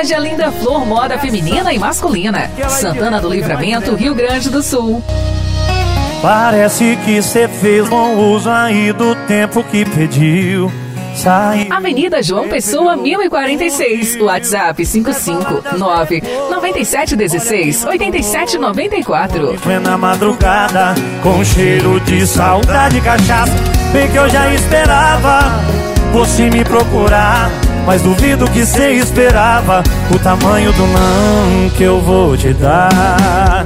Loja Linda Flor, moda feminina e masculina. Santana do Livramento, Rio Grande do Sul. Parece que cê fez bom uso aí do tempo que pediu. Avenida João Pessoa, 1046. WhatsApp 55997168794. Foi na madrugada, com cheiro de saudade e cachaça. Bem que eu já esperava você me procurar, mas duvido que cê esperava o tamanho do não que eu vou te dar.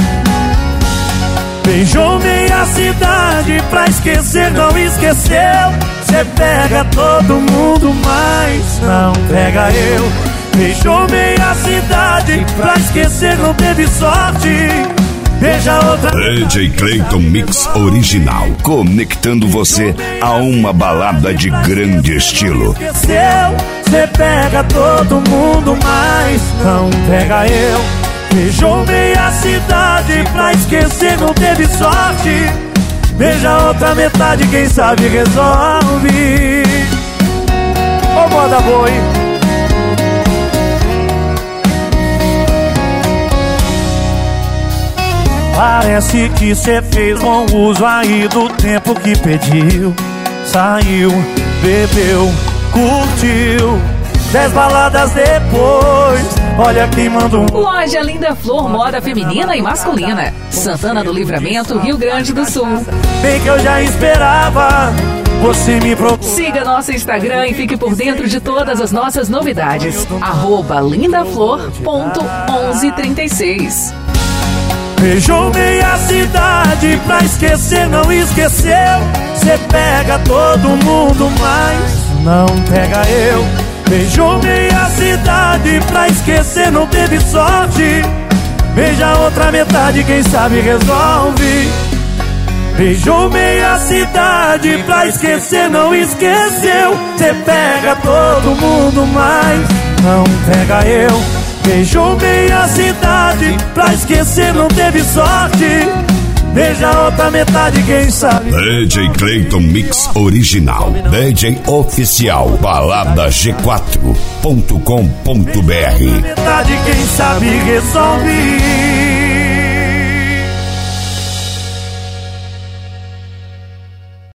Beijou meia cidade pra esquecer, não esqueceu. Cê pega todo mundo, mas não pega eu. Beijou meia cidade pra esquecer, não teve sorte. Beija outra. DJ Clayton Mix Original, conectando você a uma balada de grande estilo. Esqueceu, cê pega todo mundo, mas não pega eu. Beijou meia cidade pra esquecer, não teve sorte. Beija a outra metade, quem sabe resolve. Ô moda boa, hein? Parece que cê fez bom uso aí do tempo que pediu. Saiu, bebeu, curtiu. 10 baladas depois, olha quem mandou. Loja Linda Flor, moda feminina e masculina. Santana do Livramento, Rio Grande do Sul. Bem que eu já esperava você me procura. Siga nosso Instagram e fique por dentro de todas as nossas novidades. @lindaflor.1136. Beijou meia cidade pra esquecer, não esqueceu. Cê pega todo mundo, mas não pega eu. Beijou meia cidade pra esquecer, não teve sorte. Beija a outra metade, quem sabe resolve. Beijou meia cidade pra esquecer, não esqueceu. Cê pega todo mundo, mas não pega eu. Beijou meia cidade pra esquecer, não teve sorte. Beija a outra metade, quem sabe. DJ Clayton Mix Original, DJ oficial, baladaG4.com.br. Metade, quem sabe resolve.